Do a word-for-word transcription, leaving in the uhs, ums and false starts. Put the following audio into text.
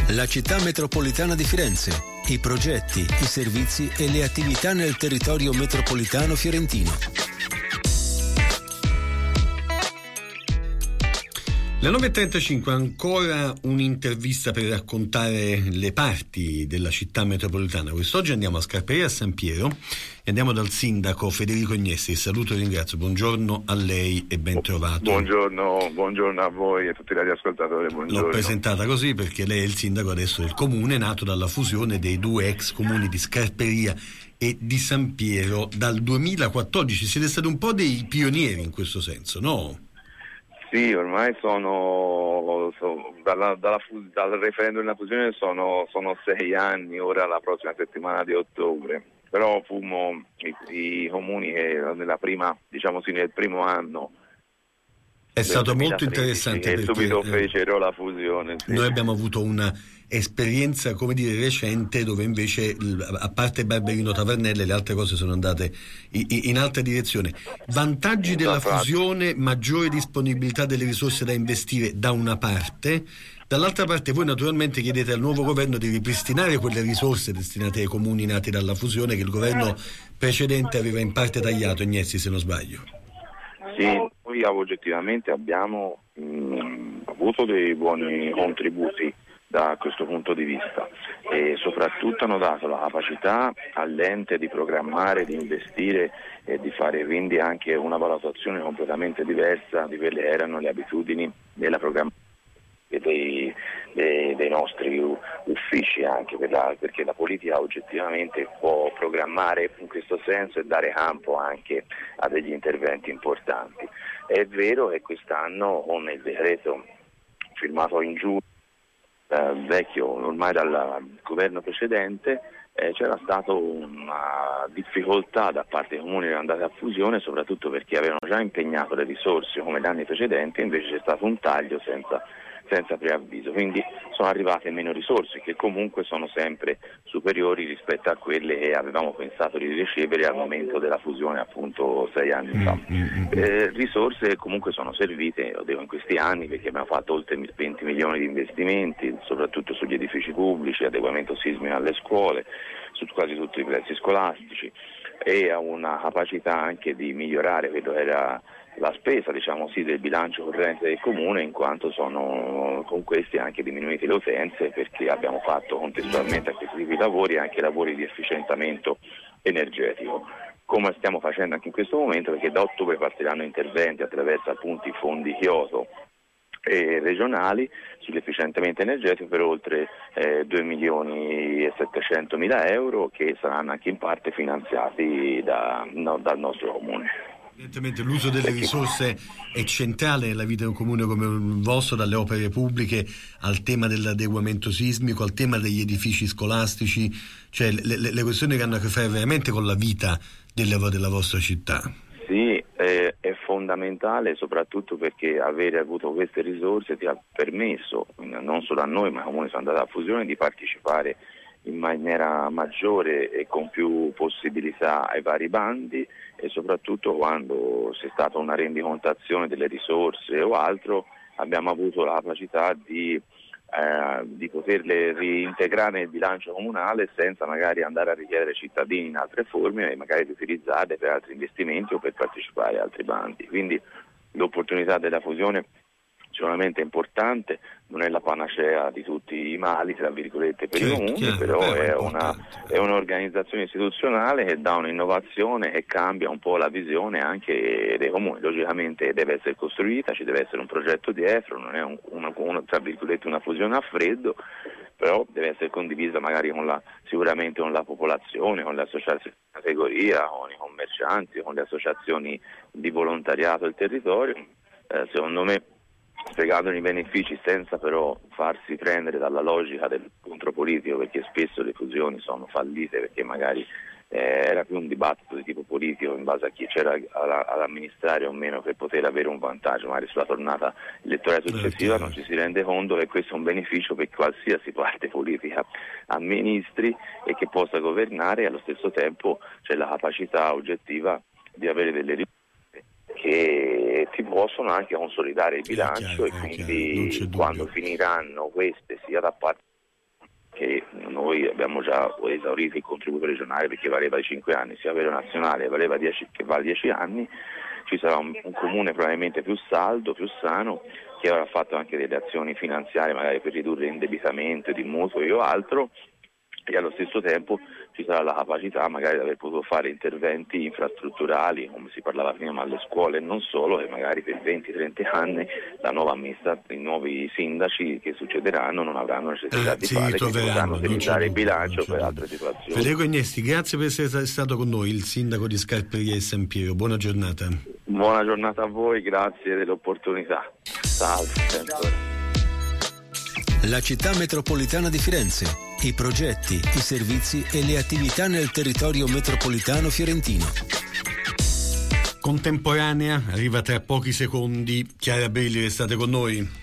La città metropolitana di Firenze, i progetti, i servizi e le attività nel territorio metropolitano fiorentino. Le nove e trentacinque, ancora un'intervista per raccontare le parti della città metropolitana. Quest'oggi andiamo a Scarperia a San Piero e andiamo dal sindaco Federico Agnesti. Saluto e ringrazio, buongiorno a lei e ben trovato. Buongiorno, buongiorno a voi e a tutti gli ascoltatori. Buongiorno. L'ho presentata così perché lei è il sindaco adesso del comune nato dalla fusione dei due ex comuni di Scarperia e di San Piero dal duemilaquattordici. Siete stati un po' dei pionieri in questo senso, no? Sì, ormai sono, sono dalla, dalla, dal referendum della fusione sono, sono sei anni, ora la prossima settimana di ottobre, però fummo i, i comuni che nella prima, diciamo sì, nel primo anno è stato molto interessante e perché subito eh, fecero la fusione. Sì. Noi abbiamo avuto una esperienza, come dire, recente, dove invece, a parte Barberino Tavernelle, le altre cose sono andate in altra direzione. Vantaggi della fusione: maggiore disponibilità delle risorse da investire da una parte, dall'altra parte voi naturalmente chiedete al nuovo governo di ripristinare quelle risorse destinate ai comuni nati dalla fusione che il governo precedente aveva in parte tagliato. Agnesti, se non sbaglio. Sì, noi oggettivamente abbiamo mh, avuto dei buoni contributi da questo punto di vista e soprattutto hanno dato la capacità all'ente di programmare, di investire e di fare quindi anche una valutazione completamente diversa di quelle che erano le abitudini della programmazione dei, dei, dei nostri uffici, anche per la, perché la politica oggettivamente può programmare in questo senso e dare campo anche a degli interventi importanti. È vero che quest'anno con il decreto firmato in giugno Eh, vecchio ormai dal governo precedente eh, c'era stata una difficoltà da parte dei comuni che erano andati a fusione, soprattutto perché avevano già impegnato le risorse come gli anni precedenti, invece c'è stato un taglio senza, senza preavviso, quindi sono arrivate meno risorse che comunque sono sempre superiori rispetto a quelle che avevamo pensato di ricevere al momento della fusione appunto sei anni fa. Eh, risorse che comunque sono servite, lo dico, in questi anni, perché abbiamo fatto oltre venti milioni di investimenti, soprattutto sugli edifici pubblici, adeguamento sismico alle scuole, su quasi tutti i plessi scolastici, e a una capacità anche di migliorare quello che era la spesa, diciamo sì, del bilancio corrente del comune, in quanto sono con questi anche diminuite le utenze, perché abbiamo fatto contestualmente a questi tipi di lavori anche lavori di efficientamento energetico, come stiamo facendo anche in questo momento, perché da ottobre partiranno interventi attraverso appunto i fondi Kyoto e regionali sull'efficientamento energetico per oltre eh, due milioni e settecento mila euro, che saranno anche in parte finanziati da, no, dal nostro comune. Evidentemente l'uso delle risorse è centrale nella vita di un comune come il vostro, dalle opere pubbliche al tema dell'adeguamento sismico, al tema degli edifici scolastici, cioè le, le, le questioni che hanno a che fare veramente con la vita della, della vostra città. Sì, eh, è fondamentale, soprattutto perché avere avuto queste risorse ti ha permesso, non solo a noi ma ai comuni che sono andati a fusione, di partecipare in maniera maggiore e con più possibilità ai vari bandi, e soprattutto quando c'è stata una rendicontazione delle risorse o altro abbiamo avuto la capacità di, eh, di poterle reintegrare nel bilancio comunale senza magari andare a richiedere ai cittadini in altre forme e magari di utilizzarle per altri investimenti o per partecipare a altri bandi. Quindi l'opportunità della fusione sicuramente è importante, non è la panacea di tutti i mali, tra virgolette, per i comuni, però è, una, è un'organizzazione istituzionale che dà un'innovazione e cambia un po' la visione anche dei comuni. Logicamente deve essere costruita, ci deve essere un progetto dietro, non è un, una, una, tra virgolette una fusione a freddo, però deve essere condivisa magari con la, sicuramente con la popolazione, con le associazioni di categoria, con i commercianti, con le associazioni di volontariato del territorio. Eh, secondo me, spiegandone i benefici senza però farsi prendere dalla logica del scontro politico, perché spesso le fusioni sono fallite perché magari eh, era più un dibattito di tipo politico in base a chi c'era ad amministrare o meno per poter avere un vantaggio, magari sulla tornata elettorale successiva non ci si rende conto che questo è un beneficio per qualsiasi parte politica amministri e che possa governare, e allo stesso tempo c'è la capacità oggettiva di avere delle risorse che ti possono anche consolidare il bilancio, chiaro, e quindi quando finiranno queste sia da parte che noi abbiamo già esaurito il contributo regionale perché valeva di cinque anni, sia quello nazionale valeva dieci, che vale dieci anni, ci sarà un, un comune probabilmente più saldo, più sano, che avrà fatto anche delle azioni finanziarie magari per ridurre l'indebitamento di mutui o altro, e allo stesso tempo ci sarà la capacità magari di aver potuto fare interventi infrastrutturali, come si parlava prima, alle scuole e non solo, e magari per venti trenta anni la nuova amministrazione, i nuovi sindaci che succederanno non avranno necessità eh, di si fare, che potranno utilizzare il bilancio per dubbio. altre situazioni. Federico Agnesti, grazie per essere stato con noi, il sindaco di Scarperia e San Piero. Buona giornata. Buona giornata a voi, grazie dell'opportunità. Salve. La città metropolitana di Firenze, i progetti, i servizi e le attività nel territorio metropolitano fiorentino. Contemporanea, arriva tra pochi secondi. Chiara Belli, restate con noi.